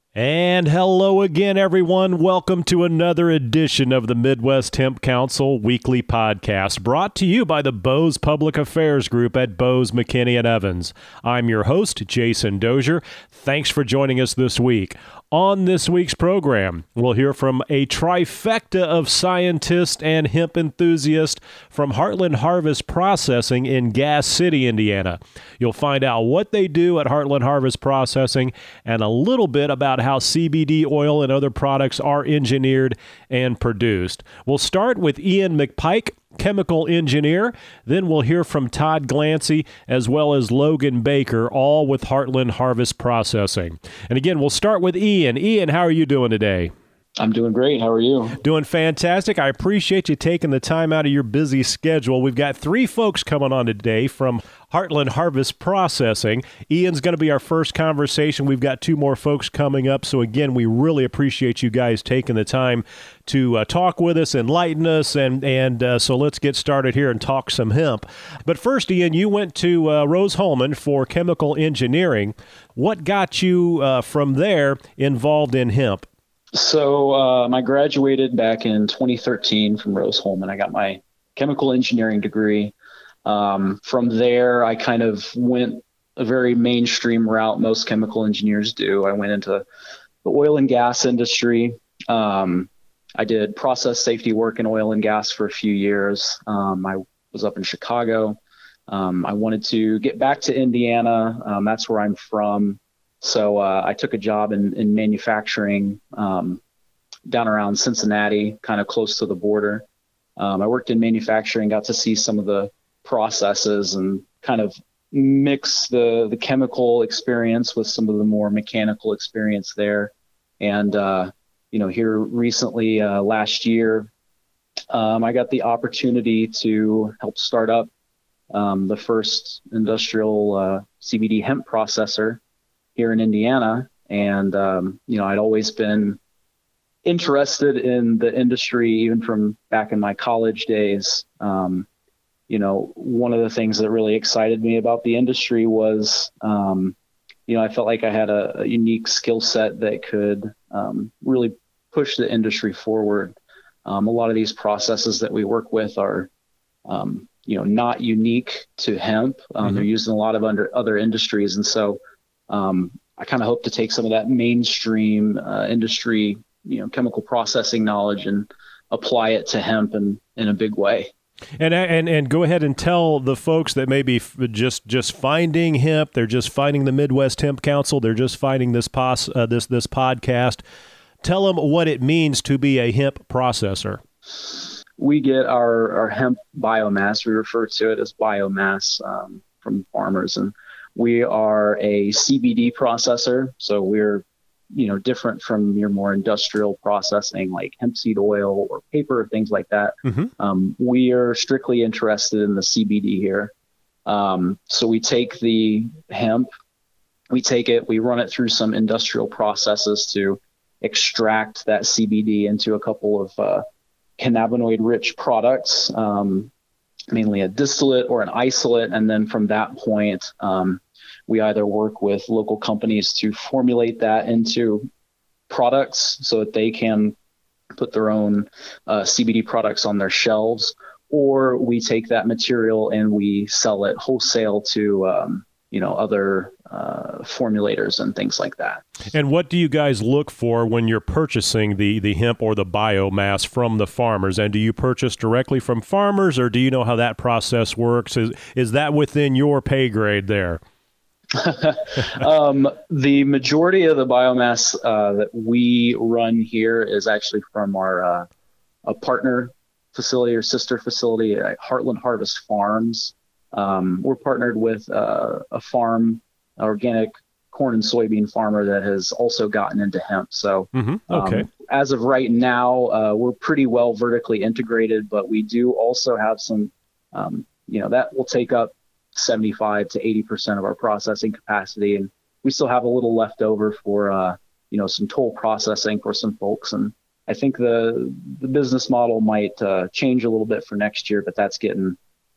And hello again, everyone. Welcome to another edition of the Midwest Hemp Council Weekly Podcast, brought to you by the Bose Public Affairs Group at Bose, McKinney & Evans. I'm your host, Jason Dozier. Thanks for joining us this week. On this week's program, we'll hear from a trifecta of scientists and hemp enthusiasts from Heartland Harvest Processing in Gas City, Indiana. You'll find out what they do at Heartland Harvest Processing and a little bit about how CBD oil and other products are engineered and produced. We'll start with Ian McPike, chemical engineer. Then we'll hear from Todd Glancy as well as Logan Baker, all with Heartland Harvest Processing. And again, we'll start with Ian. Ian, how are you doing today? I'm doing great. How are you? Doing fantastic. I appreciate you taking the time out of your busy schedule. We've got three folks coming on today from Heartland Harvest Processing. Ian's going to be our first conversation. We've got two more folks coming up. So again, we really appreciate you guys taking the time to talk with us, enlighten us, and so let's get started here and talk some hemp. But first, Ian, you went to Rose-Hulman for chemical engineering. What got you from there involved in hemp? So I graduated back in 2013 from Rose-Hulman. I got my chemical engineering degree. From there, I kind of went a very mainstream route most chemical engineers do. I went into the oil and gas industry. I did process safety work in oil and gas for a few years. I was up in Chicago. I wanted to get back to Indiana. That's where I'm from. So I took a job in manufacturing down around Cincinnati, kind of close to the border. I worked in manufacturing, got to see some of the processes and kind of mix the chemical experience with some of the more mechanical experience there. And, here recently, last year, I got the opportunity to help start up the first industrial CBD hemp processor here in Indiana. And, I'd always been interested in the industry, even from back in my college days. One of the things that really excited me about the industry was, I felt like I had a unique skill set that could really push the industry forward. A lot of these processes that we work with are, not unique to hemp. They're used in a lot of other industries. And so, I kind of hope to take some of that mainstream industry, chemical processing knowledge and apply it to hemp in a big way. And go ahead and tell the folks that may be just finding hemp, they're just finding the Midwest Hemp Council, they're just finding this podcast. Tell them what it means to be a hemp processor. We get our hemp biomass. We refer to it as biomass from farmers, and we are a CBD processor. So we're, different from your more industrial processing like hemp seed oil or paper, things like that. Mm-hmm. We are strictly interested in the CBD here. So we take the hemp, we run it through some industrial processes to extract that CBD into a couple of cannabinoid-rich products, mainly a distillate or an isolate. And then from that point, we either work with local companies to formulate that into products so that they can put their own CBD products on their shelves, or we take that material and we sell it wholesale to other formulators and things like that. And what do you guys look for when you're purchasing the hemp or the biomass from the farmers? And do you purchase directly from farmers, or do you know how that process works? Is that within your pay grade there? The majority of the biomass that we run here is actually from our a partner facility or sister facility at Heartland Harvest Farms. We're partnered with a farm, organic corn and soybean farmer that has also gotten into hemp. So as of right now, we're pretty well vertically integrated, but we do also have some, that will take up 75 to 80% of our processing capacity. And we still have a little left over for, some toll processing for some folks. And I think the business model might change a little bit for next year, but that's getting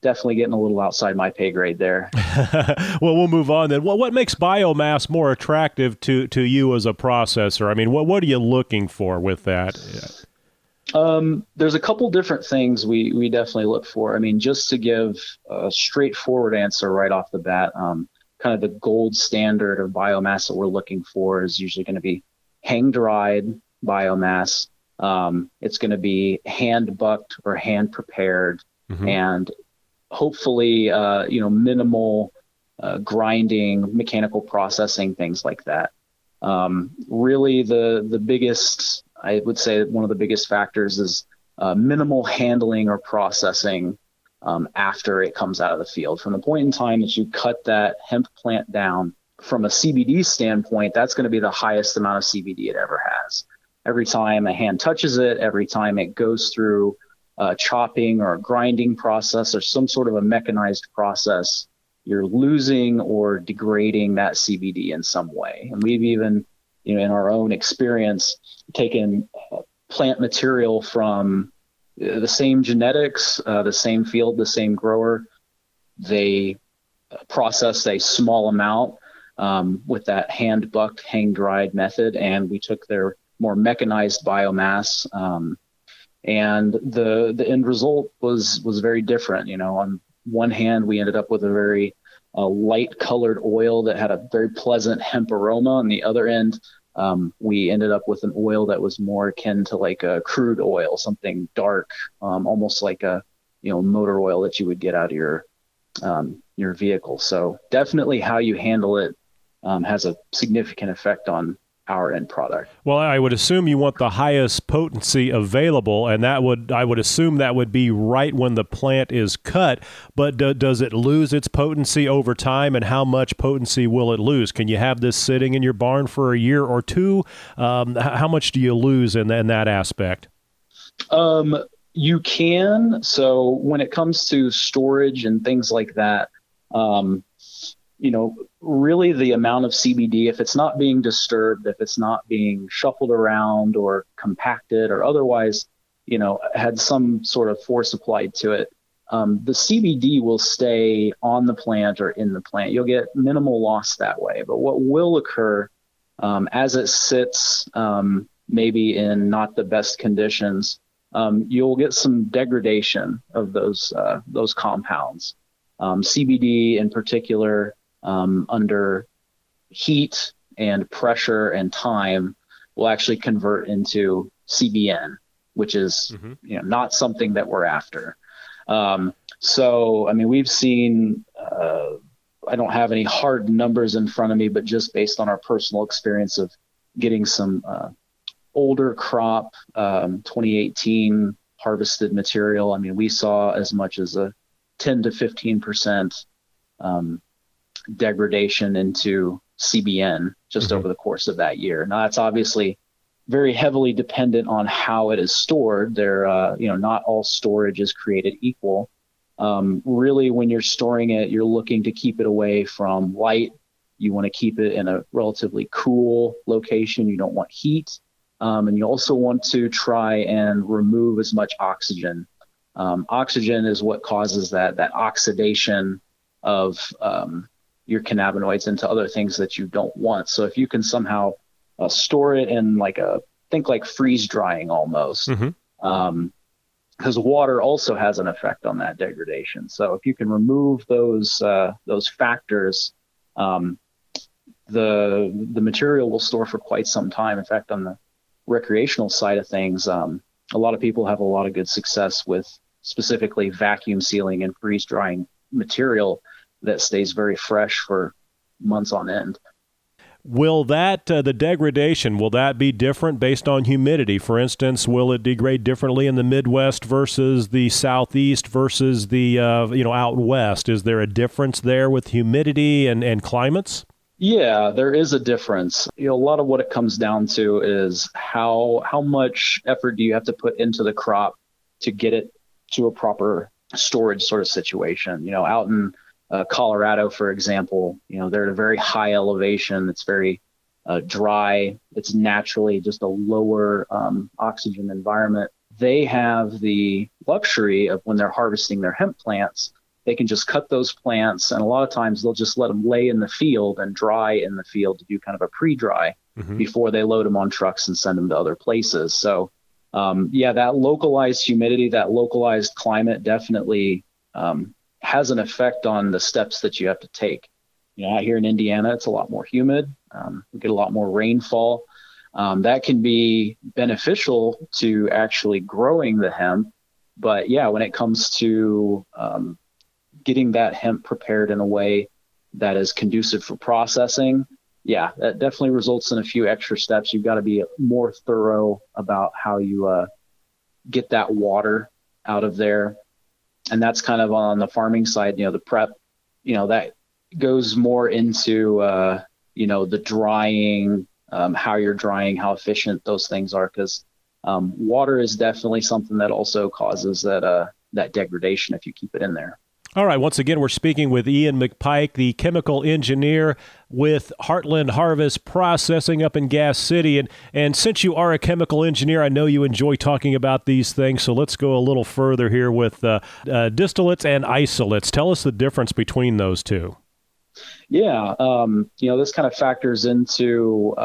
definitely getting a little outside my pay grade there. Well, we'll move on then. What makes biomass more attractive to you as a processor? I mean, what are you looking for with that? There's a couple different things we definitely look for. I mean, just to give a straightforward answer right off the bat, kind of the gold standard of biomass that we're looking for is usually going to be hang-dried biomass. It's going to be hand-bucked or hand-prepared, and hopefully, minimal grinding, mechanical processing, things like that. Really, the biggest, I would say one of the biggest factors is minimal handling or processing after it comes out of the field. From the point in time that you cut that hemp plant down, from a CBD standpoint, that's going to be the highest amount of CBD it ever has. Every time a hand touches it, every time it goes through a chopping or a grinding process or some sort of a mechanized process, you're losing or degrading that CBD in some way. And we've even, in our own experience, taken plant material from the same genetics, the same field, the same grower. They processed a small amount with that hand-bucked, hang-dried method, and we took their more mechanized biomass, and the end result was very different. On one hand, we ended up with a very light-colored oil that had a very pleasant hemp aroma. On the other end, we ended up with an oil that was more akin to like a crude oil, something dark, almost like a motor oil that you would get out of your vehicle. So definitely how you handle it has a significant effect on our end product. Well, I would assume you want the highest potency available, and I would assume that would be right when the plant is cut. But does it lose its potency over time, and how much potency will it lose? Can you have this sitting in your barn for a year or two? How much do you lose in that aspect? You can. So when it comes to storage and things like that, really the amount of CBD, if it's not being disturbed, if it's not being shuffled around or compacted or otherwise, had some sort of force applied to it, the CBD will stay on the plant or in the plant. You'll get minimal loss that way. But what will occur as it sits, maybe in not the best conditions, you'll get some degradation of those compounds. CBD in particular, under heat and pressure and time, will actually convert into CBN, which is not something that we're after. So, I mean, we've seen, I don't have any hard numbers in front of me, but just based on our personal experience of getting some older crop, 2018 harvested material, I mean, we saw as much as a 10 to 15% degradation into CBN just over the course of that year. Now, that's obviously very heavily dependent on how it is stored. Not all storage is created equal. Really, when you're storing it, you're looking to keep it away from light. You want to keep it in a relatively cool location. You don't want heat. And you also want to try and remove as much oxygen. Oxygen is what causes that oxidation of your cannabinoids into other things that you don't want. So if you can somehow store it in think like freeze drying almost, because water also has an effect on that degradation. So if you can remove those factors, the material will store for quite some time. In fact, on the recreational side of things, a lot of people have a lot of good success with specifically vacuum sealing and freeze drying material that stays very fresh for months on end. Will that, the degradation, will that be different based on humidity? For instance, will it degrade differently in the Midwest versus the Southeast versus the, out West? Is there a difference there with humidity and climates? Yeah, there is a difference. A lot of what it comes down to is how much effort do you have to put into the crop to get it to a proper storage sort of situation. Out in Colorado, for example, they're at a very high elevation. It's very dry. It's naturally just a lower oxygen environment. They have the luxury of, when they're harvesting their hemp plants, they can just cut those plants. And a lot of times they'll just let them lay in the field and dry in the field to do kind of a pre-dry before they load them on trucks and send them to other places. So that localized humidity, that localized climate definitely has an effect on the steps that you have to take. Out here in Indiana, it's a lot more humid. We get a lot more rainfall. That can be beneficial to actually growing the hemp. But when it comes to getting that hemp prepared in a way that is conducive for processing, that definitely results in a few extra steps. You've got to be more thorough about how you get that water out of there. And that's kind of on the farming side, the prep, that goes more into, the drying, how you're drying, how efficient those things are. Because water is definitely something that also causes that degradation if you keep it in there. All right. Once again, we're speaking with Ian McPike, the chemical engineer with Heartland Harvest Processing up in Gas City. And since you are a chemical engineer, I know you enjoy talking about these things. So let's go a little further here with distillates and isolates. Tell us the difference between those two. This kind of factors into,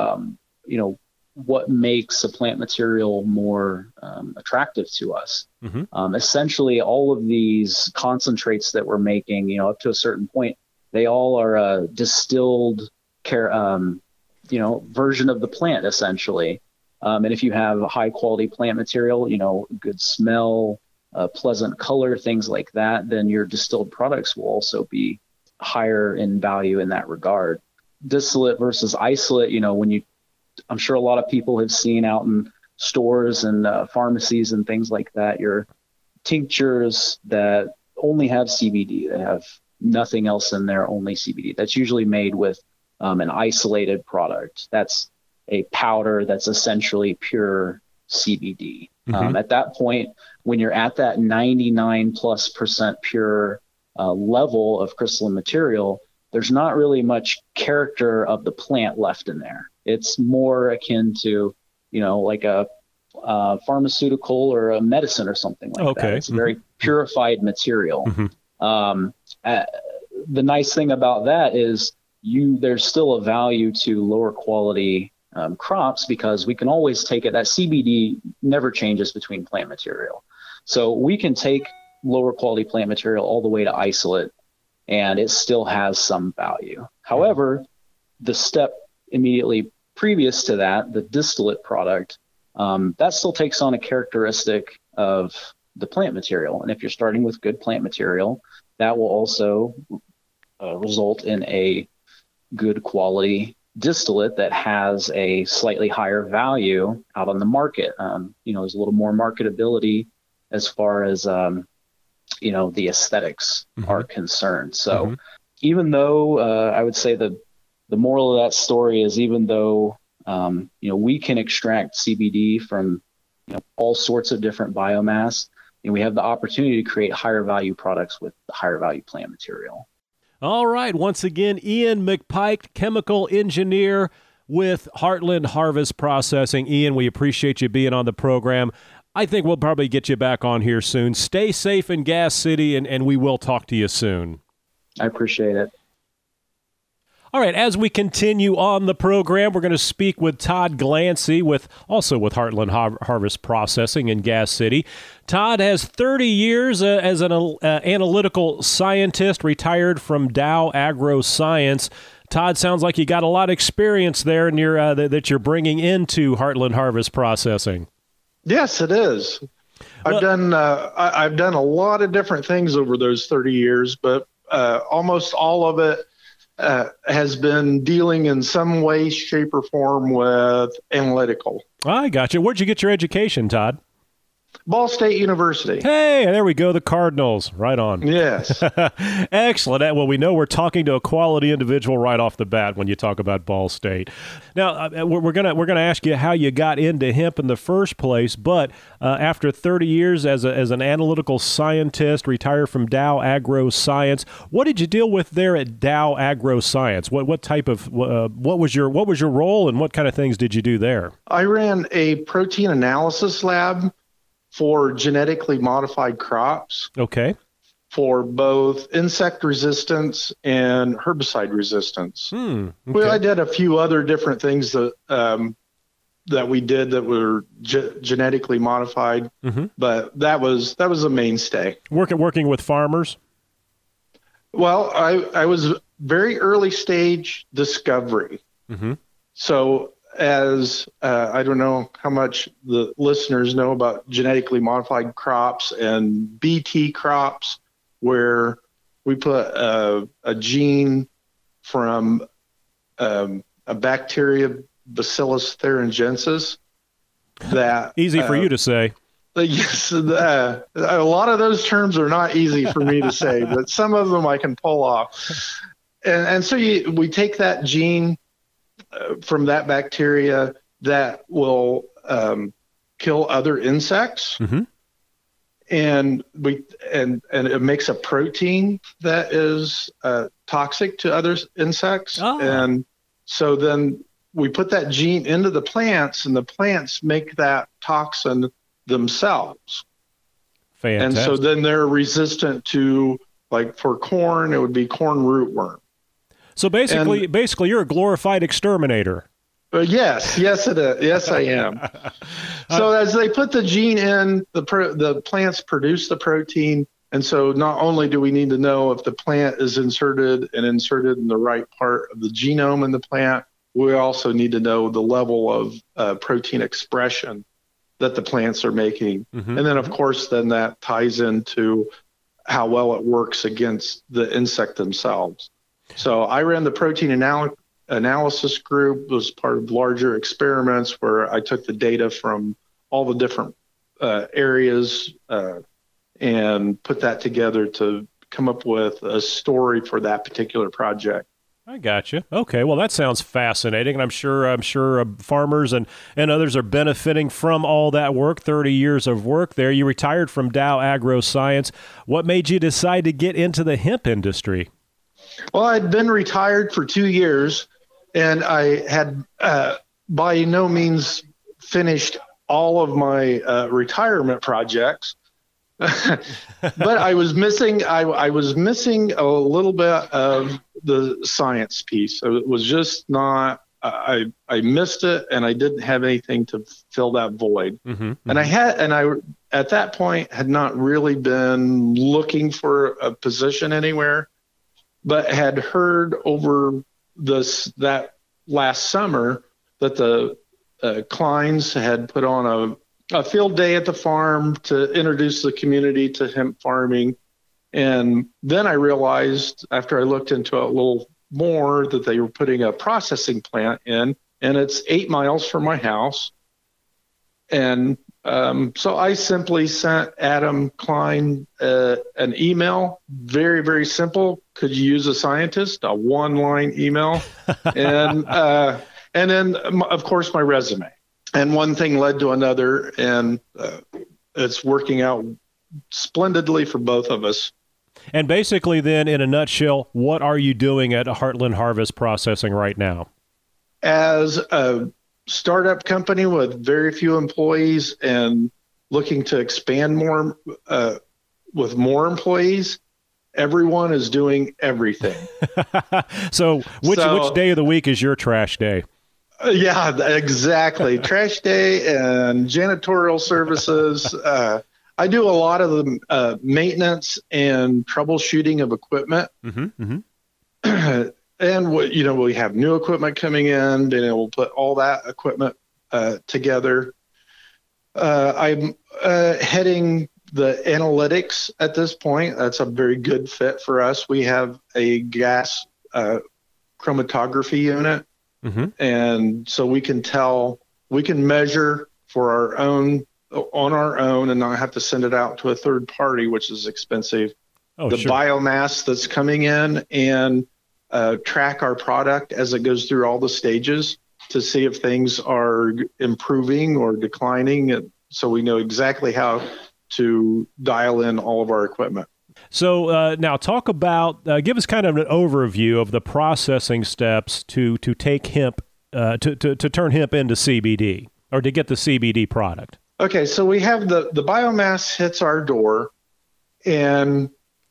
what makes a plant material more attractive to us. Essentially, all of these concentrates that we're making, up to a certain point, they all are a distilled version of the plant, essentially. And if you have a high quality plant material, good smell, pleasant color, things like that, then your distilled products will also be higher in value in that regard. Distillate versus isolate, I'm sure a lot of people have seen out in stores and pharmacies and things like that, your tinctures that only have CBD. They have nothing else in there, only CBD. That's usually made with an isolated product. That's a powder that's essentially pure CBD. At that point, when you're at that 99+% pure level of crystalline material, there's not really much character of the plant left in there. It's more akin to, like a pharmaceutical or a medicine or something like that. It's a very purified material. The nice thing about that is there's still a value to lower quality crops, because we can always take it. That CBD never changes between plant material. So we can take lower quality plant material all the way to isolate, and it still has some value. However, the step immediately previous to that, the distillate product, that still takes on a characteristic of the plant material. And if you're starting with good plant material, that will also result in a good quality distillate that has a slightly higher value out on the market. There's a little more marketability as far as, the aesthetics are concerned. So even though I would say the moral of that story is, even though, we can extract CBD from, all sorts of different biomass, and we have the opportunity to create higher value products with the higher value plant material. All right. Once again, Ian McPike, chemical engineer with Heartland Harvest Processing. Ian, we appreciate you being on the program. I think we'll probably get you back on here soon. Stay safe in Gas City, and we will talk to you soon. I appreciate it. All right, as we continue on the program, we're going to speak with Todd Glancy, also with Heartland Harvest Processing in Gas City. Todd has 30 years as an analytical scientist, retired from Dow AgroScience. Todd, sounds like you got a lot of experience there that you're bringing into Heartland Harvest Processing. Yes, it is. I've done a lot of different things over those 30 years, but almost all of it has been dealing in some way, shape, or form with analytical. I got you. Where'd you get your education, Todd? Ball State University. Hey, there we go. The Cardinals. Right on. Yes. Excellent. Well, we know we're talking to a quality individual right off the bat when you talk about Ball State. Now, we're gonna ask you how you got into hemp in the first place, but after 30 years as an analytical scientist, retired from Dow AgroScience, what did you deal with there at Dow AgroScience? What type of what was your role, and what kind of things did you do there? I ran a protein analysis lab for genetically modified crops. Okay. for both insect resistance and herbicide resistance. Okay. Well, I did a few other different things that we did that were genetically modified, but that was a mainstay. Working with farmers? Well, I was very early stage discovery. So as I don't know how much the listeners know about genetically modified crops and BT crops, where we put a gene from a bacteria, Bacillus thuringiensis, that easy for you to say. Yes, a lot of those terms are not easy for me to say, but some of them I can pull off. And so we take that gene from that bacteria that will kill other insects, and it makes a protein that is toxic to other insects, and so then we put that gene into the plants, and the plants make that toxin themselves. Fantastic. And so then they're resistant to, like for corn, it would be corn rootworm. So basically, you're a glorified exterminator. Yes, it is. Yes, I am. So as they put the gene in, the plants produce the protein, and so not only do we need to know if the plant is inserted in the right part of the genome in the plant, we also need to know the level of protein expression that the plants are making, and then of course, then that ties into how well it works against the insect themselves. So I ran the protein analysis group. It was part of larger experiments where I took the data from all the different areas and put that together to come up with a story for that particular project. I got you. Okay, well, that sounds fascinating, and I'm sure farmers and others are benefiting from all that work. 30 years of work there. You retired from Dow AgroScience. What made you decide to get into the hemp industry? Well, I'd been retired for 2 years, and I had by no means finished all of my retirement projects. But I was missing a little bit of the science piece. So it was just not. I missed it, and I didn't have anything to fill that void. And I at that point had not really been looking for a position anywhere, but had heard over that last summer that the Kleins had put on a field day at the farm to introduce the community to hemp farming. And then I realized, after I looked into it a little more, that they were putting a processing plant in, and it's 8 miles from my house. And so I simply sent Adam Klein an email, very, very simple. Could you use a scientist? A 1-line email. And then, of course, my resume. And one thing led to another, and it's working out splendidly for both of us. And basically then, in a nutshell, what are you doing at Heartland Harvest Processing right now? As a startup company with very few employees and looking to expand more with more employees, everyone is doing everything. So which day of the week is your trash day? Yeah, exactly. Trash day and janitorial services. I do a lot of the maintenance and troubleshooting of equipment. And we have new equipment coming in, and we'll put all that equipment together. I'm heading the analytics at this point. That's a very good fit for us. We have a gas chromatography unit. And so we can measure on our own and not have to send it out to a third party, which is expensive. Biomass that's coming in, and track our product as it goes through all the stages to see if things are improving or declining. So we know exactly how to dial in all of our equipment. So now talk about, give us kind of an overview of the processing steps to take hemp, to turn hemp into CBD, or to get the CBD product. Okay, so we have the biomass hits our door, and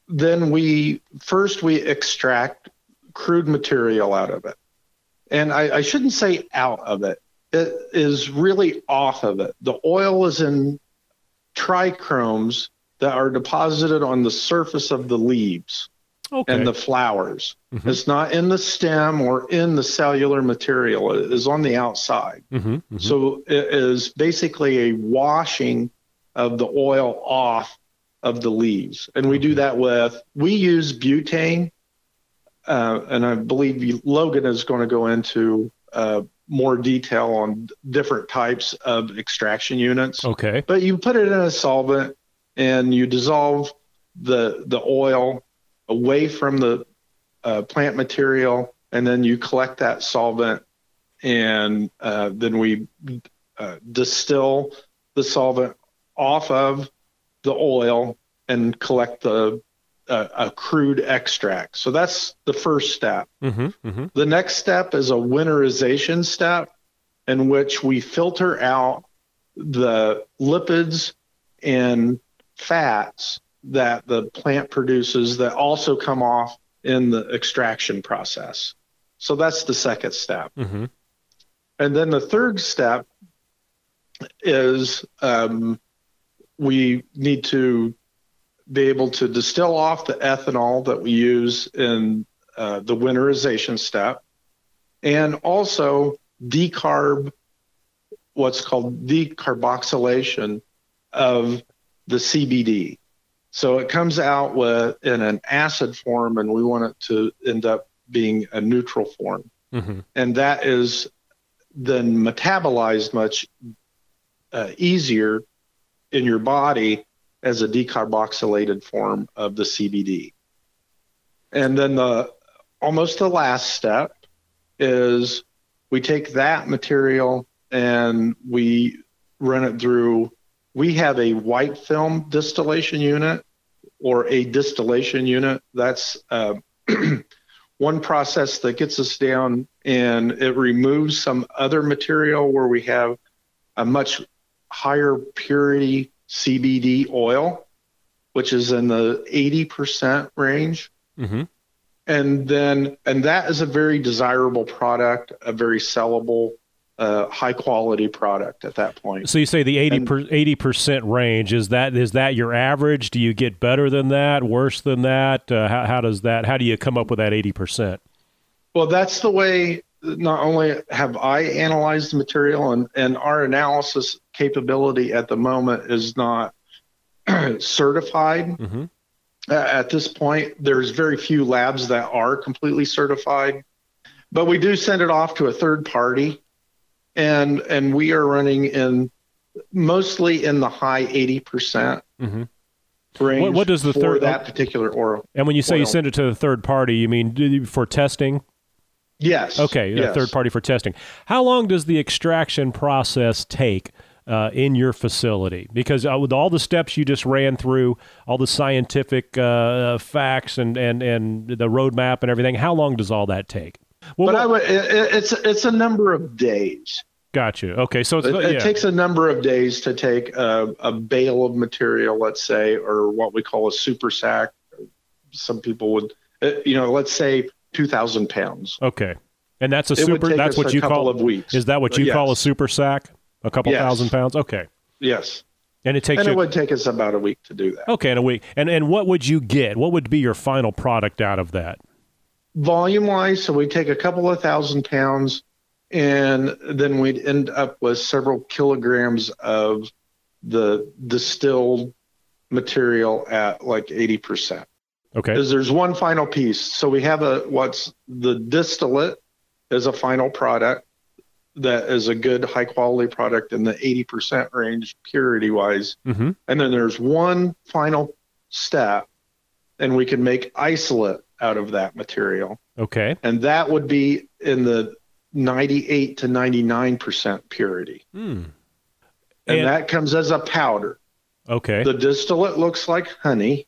then we extract crude material out of it. And I shouldn't say out of it. It is really off of it. The oil is in trichromes that are deposited on the surface of the leaves and the flowers. Mm-hmm. It's not in the stem or in the cellular material. It is on the outside. Mm-hmm. Mm-hmm. So it is basically a washing of the oil off of the leaves. And we do that we use butane, and I believe Logan is going to go into more detail on different types of extraction units. Okay. But you put it in a solvent and you dissolve the oil away from the plant material, and then you collect that solvent, and then we distill the solvent off of the oil and collect a crude extract. So that's the first step. Mm-hmm, mm-hmm. The next step is a winterization step, in which we filter out the lipids and fats that the plant produces that also come off in the extraction process. So that's the second step. Mm-hmm. And then the third step is we need to be able to distill off the ethanol that we use in the winterization step, and also what's called decarboxylation of the CBD. So it comes out in an acid form, and we want it to end up being a neutral form. Mm-hmm. And that is then metabolized much easier in your body as a decarboxylated form of the CBD. And then almost the last step is we take that material and we run it through. We have a white film distillation unit or a distillation unit. That's one process that gets us down, and it removes some other material where we have a much higher purity CBD oil, which is in the 80% range. Mm-hmm. And that is a very desirable product, a very sellable, high quality product at that point. So you say the 80% range, is that your average? Do you get better than that, worse than that? How do you come up with that 80%? Well, that's the way. Not only have I analyzed the material, and our analysis capability at the moment is not certified. Mm-hmm. At this point, there's very few labs that are completely certified, but we do send it off to a third party, and we are running mostly in the high 80% mm-hmm. range. What does that particular oil? And when you say you send it to the third party, you mean for testing? Yes. Okay, yes. A third party for testing. How long does the extraction process take in your facility? Because with all the steps you just ran through, all the scientific facts and the roadmap and everything, how long does all that take? Well, it's a number of days. Gotcha. Okay, so it takes a number of days to take a bale of material, let's say, or what we call a super sack. Some people would, let's say 2,000 pounds. Okay. And that's that's what you call of weeks. Is that what you call a super sack? A couple thousand pounds? Okay. Yes. And it would take us about a week to do that. Okay, in a week. And what would you get? What would be your final product out of that? Volume wise, so we take a couple of 1,000 pounds, and then we'd end up with several kilograms of the distilled material at like 80%. Okay. Because there's one final piece. So we have what's the distillate is a final product that is a good high quality product in the 80% range purity wise. Mm-hmm. And then there's one final step, and we can make isolate out of that material. Okay. And that would be in the 98 to 99% purity. And that comes as a powder. Okay. The distillate looks like honey,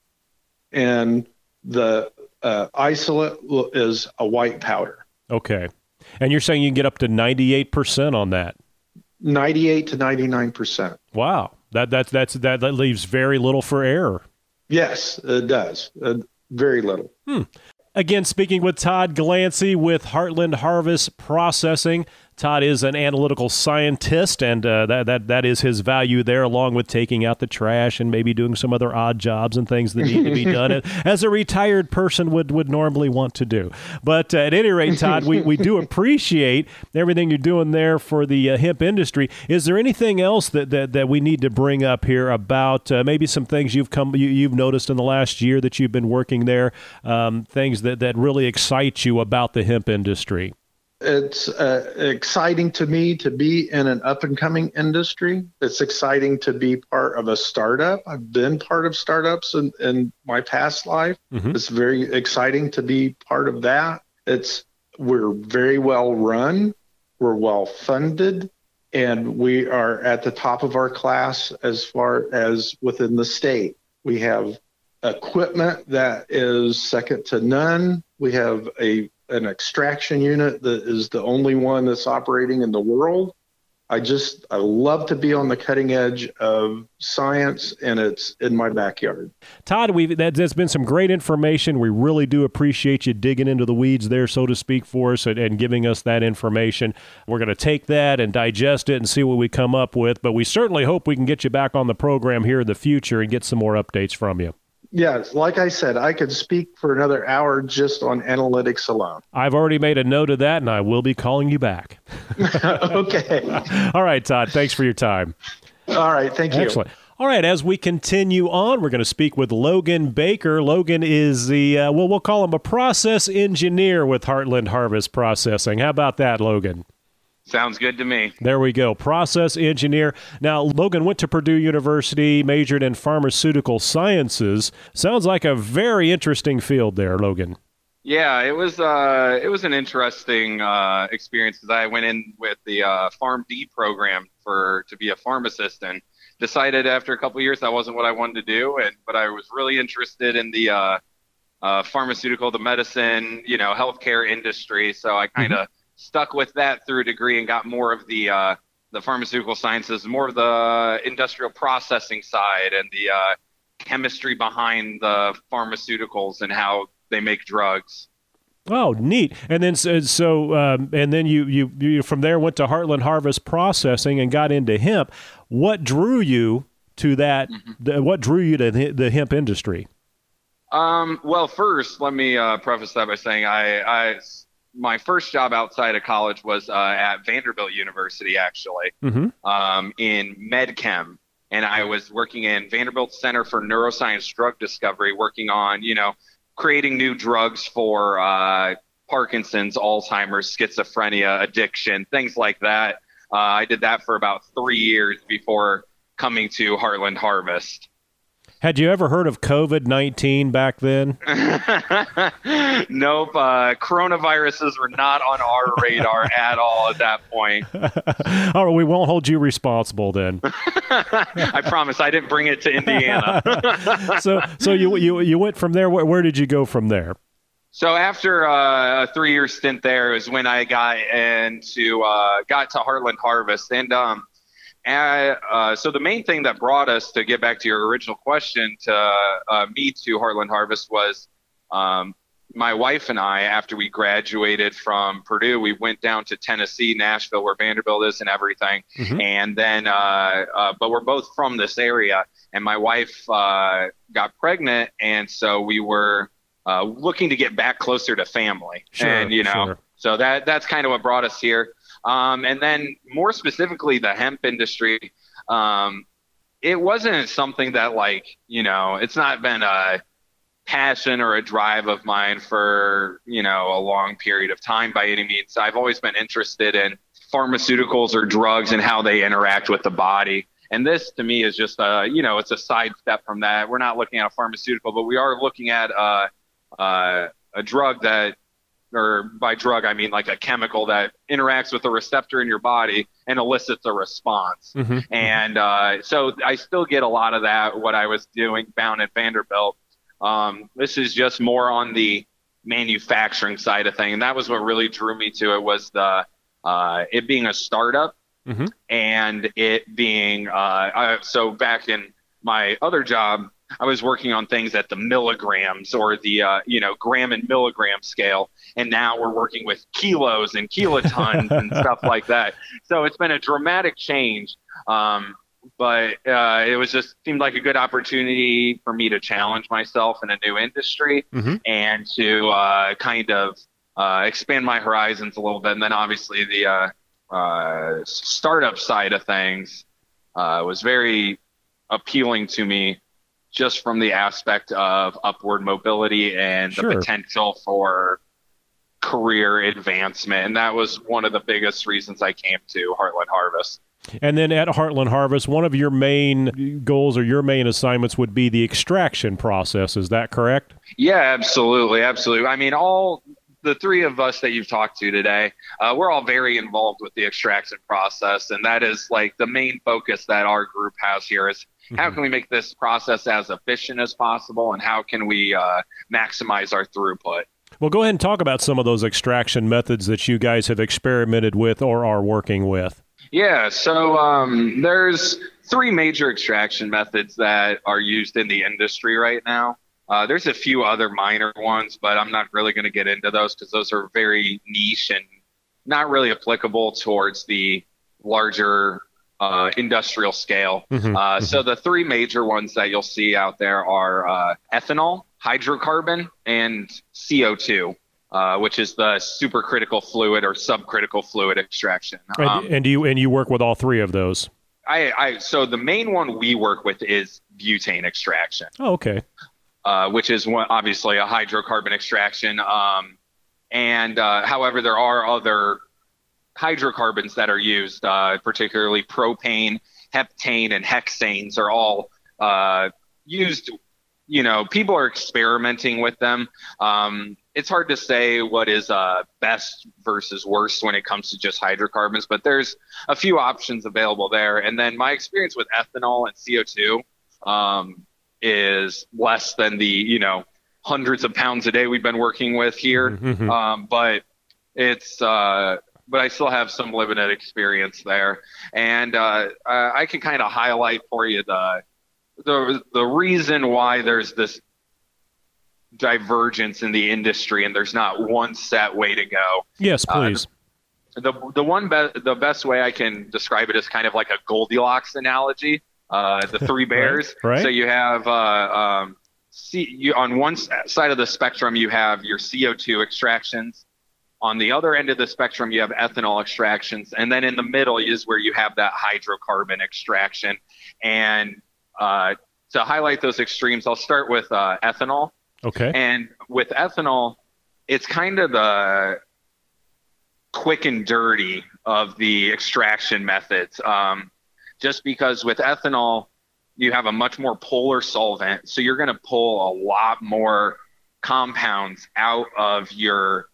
and the isolate is a white powder. Okay. And you're saying you can get up to 98% on that? 98 to 99%. Wow. That leaves very little for error. Yes, it does. Very little. Again, speaking with Todd Glancy with Heartland Harvest Processing. Todd is an analytical scientist, and that is his value there, along with taking out the trash and maybe doing some other odd jobs and things that need to be done as a retired person would normally want to do. But at any rate, Todd, we do appreciate everything you're doing there for the hemp industry. Is there anything else that we need to bring up here about maybe some things you've noticed in the last year that you've been working there, things that really excite you about the hemp industry? It's exciting to me to be in an up-and-coming industry. It's exciting to be part of a startup. I've been part of startups in my past life. Mm-hmm. It's very exciting to be part of that. We're very well run. We're well funded. And we are at the top of our class as far as within the state. We have equipment that is second to none. We have an extraction unit that is the only one that's operating in the world. I love to be on the cutting edge of science, and it's in my backyard. Todd, that's been some great information. We really do appreciate you digging into the weeds there, so to speak, for us and giving us that information. We're going to take that and digest it and see what we come up with, but we certainly hope we can get you back on the program here in the future and get some more updates from you. Yes, like I said, I could speak for another hour just on analytics alone. I've already made a note of that, and I will be calling you back. Okay. All right, Todd, thanks for your time. All right, thank you. Excellent. All right, as we continue on, we're going to speak with Logan Baker. Logan is we'll call him a process engineer with Heartland Harvest Processing. How about that, Logan? Sounds good to me. There we go. Process engineer. Now, Logan went to Purdue University, majored in pharmaceutical sciences. Sounds like a very interesting field there, Logan. Yeah, it was an interesting experience because I went in with the PharmD program to be a pharmacist, and decided after a couple of years that wasn't what I wanted to do, but I was really interested in the pharmaceutical, the medicine, healthcare industry. So I kind of stuck with that through a degree and got more of the pharmaceutical sciences, more of the industrial processing side and the chemistry behind the pharmaceuticals and how they make drugs. Oh, neat. And then and then you from there went to Heartland Harvest Processing and got into hemp. What drew you to that? What drew you to the hemp industry? Well, first, let me preface that by saying my first job outside of college was at Vanderbilt University, actually, in MedChem. And I was working in Vanderbilt Center for Neuroscience Drug Discovery, working on, creating new drugs for Parkinson's, Alzheimer's, schizophrenia, addiction, things like that. I did that for about 3 years before coming to Heartland Harvest. Had you ever heard of COVID-19 back then? Nope. Coronaviruses were not on our radar at all at that point. All right, we won't hold you responsible then. I promise I didn't bring it to Indiana. So you went from there. Where did you go from there? So after a 3-year stint there is when I got to Heartland Harvest. And so the main thing that brought us, to get back to your original question, to me to Heartland Harvest was my wife and I, after we graduated from Purdue, we went down to Tennessee, Nashville, where Vanderbilt is and everything. And then, but we're both from this area. And my wife got pregnant, and so we were looking to get back closer to family. Sure. So that's kind of what brought us here. And then more specifically, the hemp industry, it wasn't something that it's not been a passion or a drive of mine for, a long period of time by any means. I've always been interested in pharmaceuticals or drugs and how they interact with the body. And this to me is just, it's a sidestep from that. We're not looking at a pharmaceutical, but we are looking at a drug that, or by drug, I mean like a chemical that interacts with a receptor in your body and elicits a response. And so I still get a lot of that, what I was doing down at Vanderbilt. This is just more on the manufacturing side of things. And that was what really drew me to it, was it being a startup and it being, so back in my other job, I was working on things at the milligrams or the gram and milligram scale, and now we're working with kilos and kilotons and stuff like that. So it's been a dramatic change, but it was just seemed like a good opportunity for me to challenge myself in a new industry and to kind of expand my horizons a little bit. And then obviously the startup side of things was very appealing to me, just from the aspect of upward mobility and the potential for career advancement. And that was one of the biggest reasons I came to Heartland Harvest. And then at Heartland Harvest, one of your main goals or your main assignments would be the extraction process. Is that correct? Yeah, absolutely. Absolutely. I mean, all the three of us that you've talked to today, we're all very involved with the extraction process. And that is like the main focus that our group has here is how can we make this process as efficient as possible, and how can we maximize our throughput? Well, go ahead and talk about some of those extraction methods that you guys have experimented with or are working with. Yeah, so there's three major extraction methods that are used in the industry right now. There's a few other minor ones, but I'm not really going to get into those because those are very niche and not really applicable towards the larger industrial scale. So the three major ones that you'll see out there are ethanol, hydrocarbon, and CO2, which is the supercritical fluid or subcritical fluid extraction. And you work with all three of those? So the main one we work with is butane extraction. Oh, okay. Which is obviously a hydrocarbon extraction. However, there are other hydrocarbons that are used, particularly propane, heptane, and hexanes are all used. People are experimenting with them. It's hard to say what is best versus worst when it comes to just hydrocarbons, but there's a few options available there. And then my experience with ethanol and CO2 is less than the, hundreds of pounds a day we've been working with here. But it's, but I still have some limited experience there. And I can kind of highlight for you the reason why there's this divergence in the industry and there's not one set way to go. Yes, please. The best way I can describe it is kind of like a Goldilocks analogy. The three bears. Right. So you have on one side of the spectrum you have your CO2 extractions. On the other end of the spectrum you have ethanol extractions, and then in the middle is where you have that hydrocarbon extraction. And to highlight those extremes, I'll start with ethanol. Okay. And with ethanol, it's kind of the quick and dirty of the extraction methods. Just because with ethanol, you have a much more polar solvent. So you're going to pull a lot more compounds out of your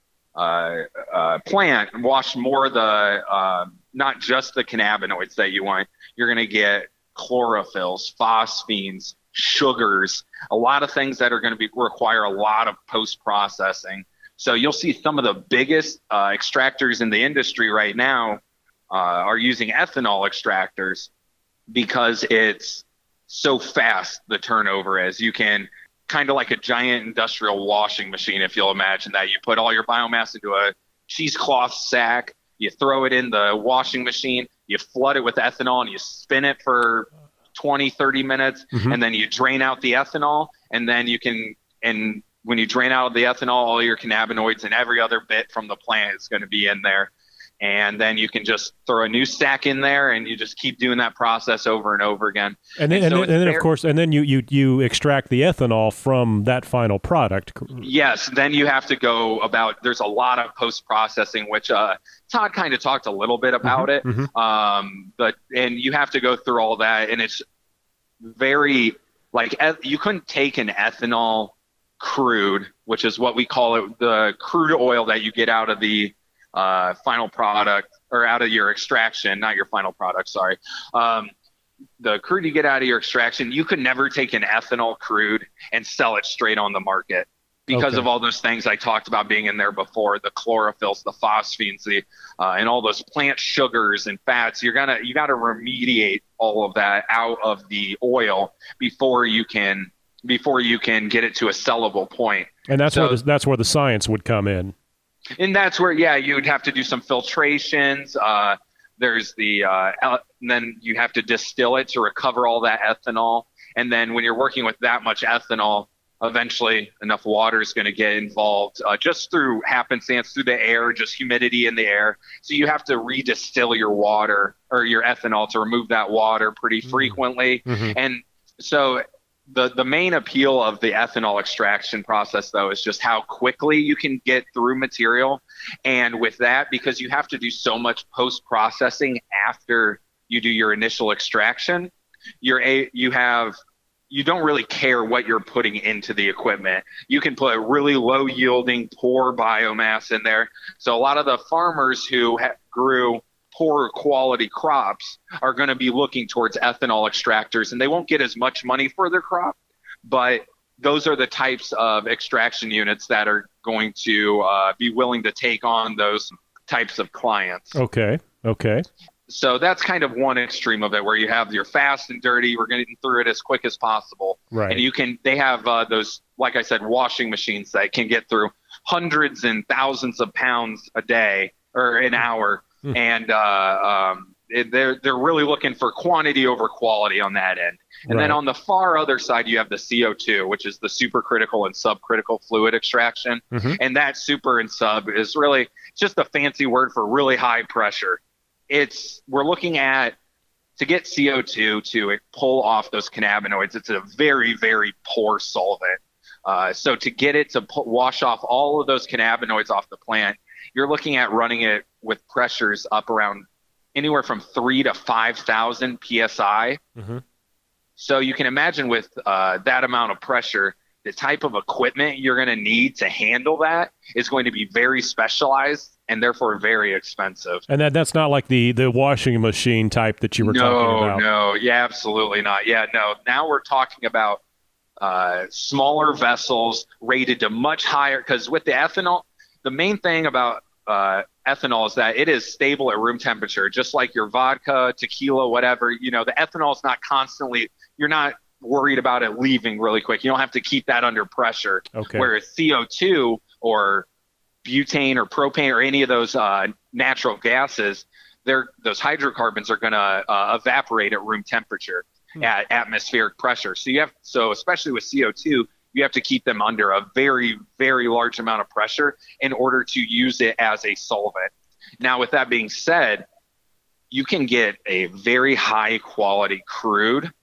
plant and wash more of the, not just the cannabinoids that you want. You're going to get chlorophylls, phosphines, sugars, a lot of things that are going to require a lot of post-processing. So you'll see some of the biggest extractors in the industry right now are using ethanol extractors because it's so fast, the turnover is. You can kind of like a giant industrial washing machine, if you'll imagine that. You put all your biomass into a cheesecloth sack, you throw it in the washing machine, you flood it with ethanol, and you spin it for 20, 30 minutes, and then you drain out the ethanol, and then you can, and when you drain out the ethanol, all your cannabinoids and every other bit from the plant is going to be in there. And then you can just throw a new stack in there, and you just keep doing that process over and over again. And then of course, and then you extract the ethanol from that final product. Yes. Then you have to go about, there's a lot of post-processing, which Todd kind of talked a little bit about it. And you have to go through all that. And it's very, like, you couldn't take an ethanol crude, which is what we call it, the crude oil that you get out of the final product, or out of your extraction, not your final product, sorry. The crude you get out of your extraction, you could never take an ethanol crude and sell it straight on the market because of all those things I talked about being in there before, the chlorophylls, the phosphines, and all those plant sugars and fats. You got to remediate all of that out of the oil before you can before you can get it to a sellable point. And that's where the science would come in. And that's where, you'd have to do some filtrations. There's then you have to distill it to recover all that ethanol. And then when you're working with that much ethanol, eventually enough water is going to get involved just through happenstance, through the air, just humidity in the air. So you have to redistill your water or your ethanol to remove that water pretty frequently. Mm-hmm. And so the main appeal of the ethanol extraction process, though, is just how quickly you can get through material. And with that, because you have to do so much post-processing after you do your initial extraction, you don't really care what you're putting into the equipment. You can put really low yielding, poor biomass in there. So a lot of the farmers who grew poor quality crops are going to be looking towards ethanol extractors, and they won't get as much money for their crop, but those are the types of extraction units that are going to be willing to take on those types of clients. Okay. So that's kind of one extreme of it, where you have your fast and dirty, we're getting through it as quick as possible. Right. And they have those, like I said, washing machines that can get through hundreds and thousands of pounds a day or an hour. And they're really looking for quantity over quality on that end. And then on the far other side, you have the CO2, which is the supercritical and subcritical fluid extraction. Mm-hmm. And that super and sub is really just a fancy word for really high pressure. We're looking at, to get CO2 to pull off those cannabinoids, it's a very, very poor solvent. So to get it to wash off all of those cannabinoids off the plant, you're looking at running it with pressures up around anywhere from 3,000 to 5,000 PSI. Mm-hmm. So you can imagine with that amount of pressure, the type of equipment you're going to need to handle that is going to be very specialized and therefore very expensive. And that's not like the washing machine type that you were talking about. No, absolutely not. No. Now we're talking about smaller vessels rated to much higher, because with the ethanol, the main thing about ethanol is that it is stable at room temperature, just like your vodka, tequila, whatever. The ethanol is not constantly, you're not worried about it leaving really quick. You don't have to keep that under pressure. Okay. Whereas CO2 or butane or propane or any of those natural gases, those hydrocarbons are going to evaporate at room temperature at atmospheric pressure. So especially with CO2, you have to keep them under a very, very large amount of pressure in order to use it as a solvent. Now, with that being said, you can get a very high quality crude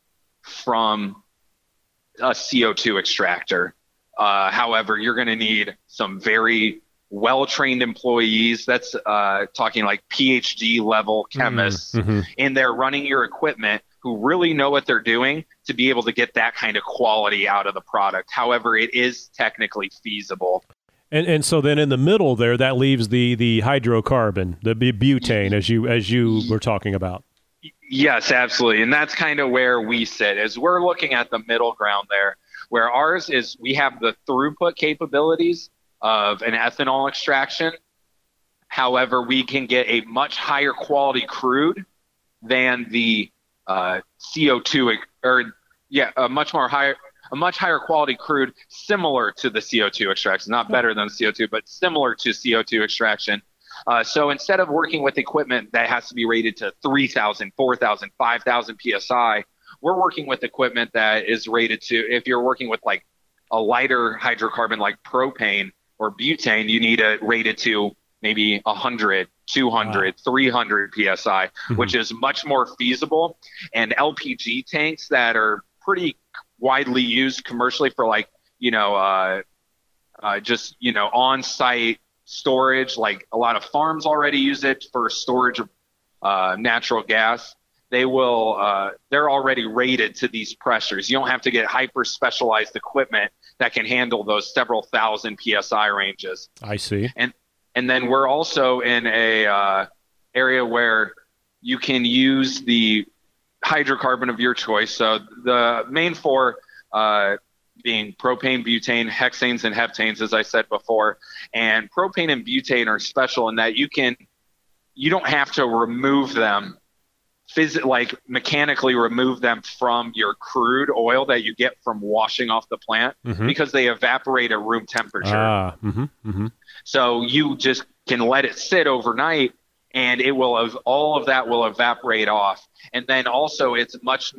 from a CO2 extractor. However, you're going to need some very well-trained employees. That's talking like PhD level chemists in there running your equipment, who really know what they're doing to be able to get that kind of quality out of the product. However, it is technically feasible. And so then in the middle there, that leaves the hydrocarbon, the butane, as you were talking about. Yes, absolutely. And that's kind of where we sit, is we're looking at the middle ground there, where ours is, we have the throughput capabilities of an ethanol extraction. However, we can get a much higher quality crude than the CO2 a much higher quality crude, similar to the CO2 extraction, not better than CO2, but similar to CO2 extraction. So instead of working with equipment that has to be rated to 3,000, 4,000, 5,000 PSI, we're working with equipment that is rated to, if you're working with like a lighter hydrocarbon like propane or butane, you need it rated to maybe 100, 200, 300 PSI, which is much more feasible. And LPG tanks that are pretty widely used commercially for on-site storage, like a lot of farms already use it for storage of natural gas. They're already rated to these pressures. You don't have to get hyper specialized equipment that can handle those several thousand PSI ranges. I see. And then we're also in a area where you can use the hydrocarbon of your choice. So the main four being propane, butane, hexanes, and heptanes, as I said before. And propane and butane are special in that you don't have to remove them mechanically remove them from your crude oil that you get from washing off the plant because they evaporate at room temperature. So you just can let it sit overnight and it will all of that will evaporate off. And then also it's much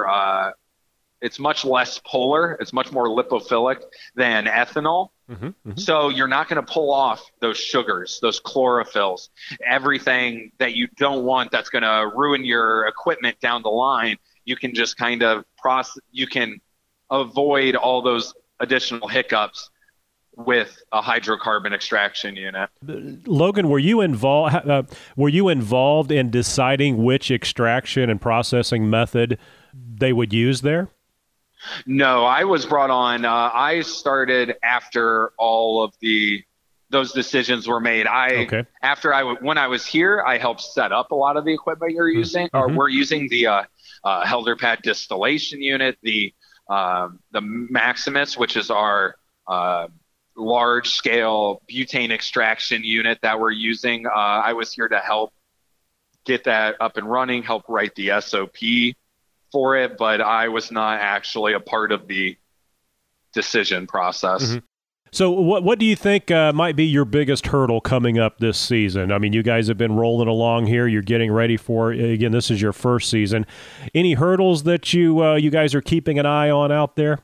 less polar. It's much more lipophilic than ethanol. So you're not going to pull off those sugars, those chlorophylls, everything that you don't want that's going to ruin your equipment down the line. You can just kind of you can avoid all those additional hiccups with a hydrocarbon extraction unit. Logan, were you involved in deciding which extraction and processing method they would use there? No, I was brought on. I started after all of those decisions were made. When I was here, I helped set up a lot of the equipment you're using, or we're using the Helderpad distillation unit, the Maximus, which is our large scale butane extraction unit that we're using. I was here to help get that up and running, help write the SOP for it, but I was not actually a part of the decision process. So what do you think might be your biggest hurdle coming up this season? I mean, you guys have been rolling along here. You're getting ready for, again, this is your first season. Any hurdles that you guys are keeping an eye on out there?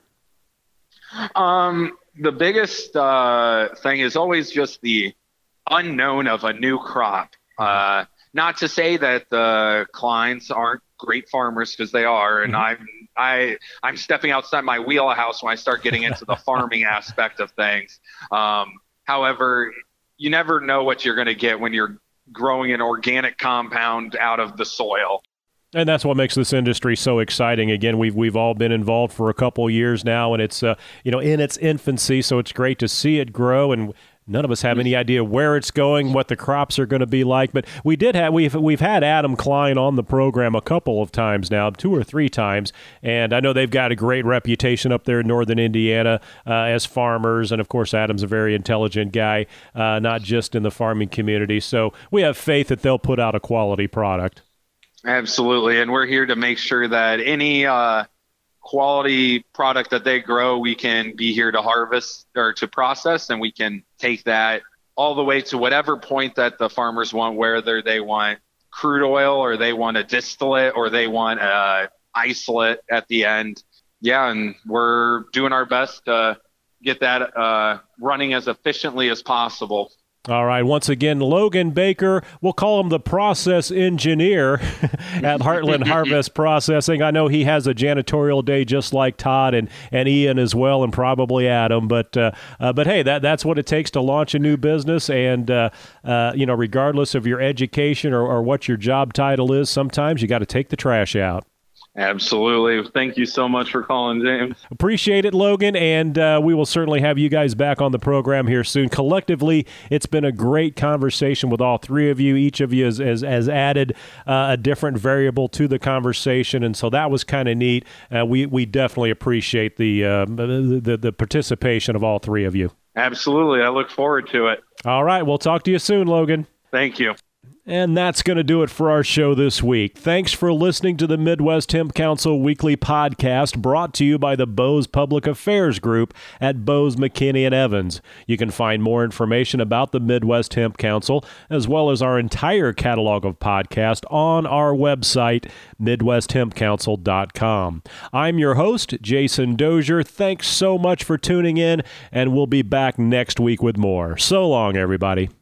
The biggest thing is always just the unknown of a new crop. Not to say that the Kleins aren't great farmers, because they are, and I'm stepping outside my wheelhouse when I start getting into the farming aspect of things. However, you never know what you're going to get when you're growing an organic compound out of the soil. And that's what makes this industry so exciting. Again, we've all been involved for a couple of years now, and it's in its infancy, so it's great to see it grow. And none of us have any idea where it's going, what the crops are going to be like. But we've had Adam Klein on the program a couple of times now, 2 or 3 times, and I know they've got a great reputation up there in northern Indiana as farmers. And of course, Adam's a very intelligent guy, not just in the farming community. So we have faith that they'll put out a quality product. Absolutely, and we're here to make sure that any quality product that they grow, we can be here to harvest or to process, and we can take that all the way to whatever point that the farmers want, whether they want crude oil or they want a distillate or they want a isolate at the end. Yeah, and we're doing our best to get that running as efficiently as possible. All right. Once again, Logan Baker, we'll call him the process engineer at Heartland Harvest Processing. I know he has a janitorial day just like Todd and Ian as well, and probably Adam. But hey, that's what it takes to launch a new business. And, regardless of your education or what your job title is, sometimes you got to take the trash out. Absolutely. Thank you so much for calling, James. Appreciate it, Logan, and we will certainly have you guys back on the program here soon. Collectively, it's been a great conversation with all 3 of you. Each of you has added a different variable to the conversation, and so that was kind of neat. We definitely appreciate the participation of all 3 of you. Absolutely. I look forward to it. All right. We'll talk to you soon, Logan. Thank you. And that's going to do it for our show this week. Thanks for listening to the Midwest Hemp Council Weekly Podcast, brought to you by the Bose Public Affairs Group at Bose, McKinney & Evans. You can find more information about the Midwest Hemp Council, as well as our entire catalog of podcasts, on our website, MidwestHempCouncil.com. I'm your host, Jason Dozier. Thanks so much for tuning in, and we'll be back next week with more. So long, everybody.